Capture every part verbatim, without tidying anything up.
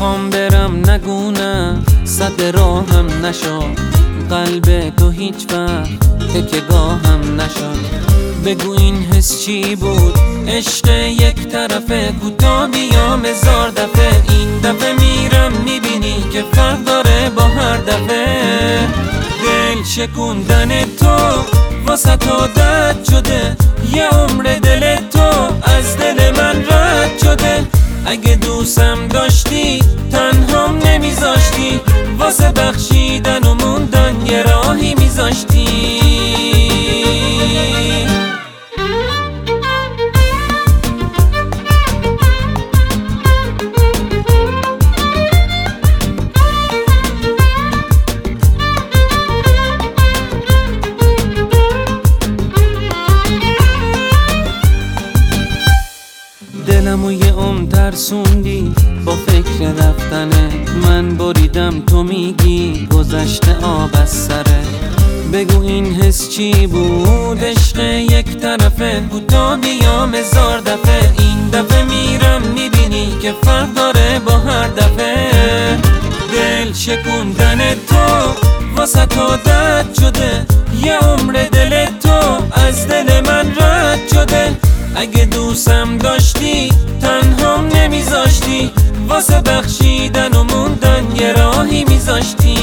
میخوام برم نگونه صد راهم نشد، قلب تو هیچ وقت تکگاهم نشد. بگو این حس چی بود؟ عشق یک طرفه، کوتا بیام هزار دفعه. این دفعه میرم میبینی که فرق داره با هر دفعه. دل شکوندن تو واسه تو دد شده، یه عمر دل تو از دل من رد شده. اگه دوستم داشتی تنهام نمیذاشتی، واسه بخشیدن و موندن یه راهی میذاشتی. دلمو یه عمر ترسوندی با فکر رفتنه، من بریدم تو میگی گذشته آب از سره. بگو این حس چی بود؟ عشق یک طرفه، کوتا بیام هزار دفعه. این دفعه میرم میبینی که فرق داره با هر دفعه. دل شکوندن تو واسه تو دد شده، یه عمر دل تو از دل من رد شده. اگه دوستم داشتی تنهام نمیذاشتی، واسه بخشیدن و موندن یه راهی میذاشتی.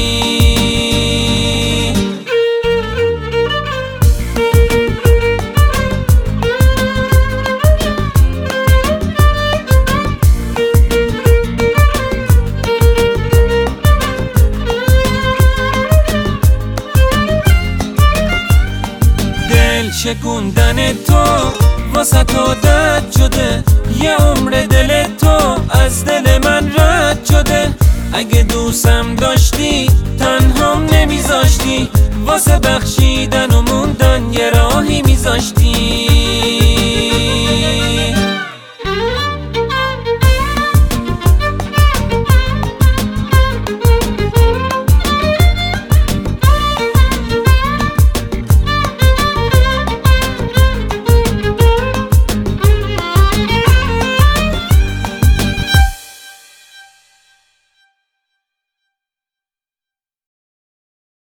دل شکوندن تو واسه تو دد شده، یه عمر دل تو از دل من رد شده. اگه دوستم داشتی تنهام نمیذاشتی، واسه بخشیدن و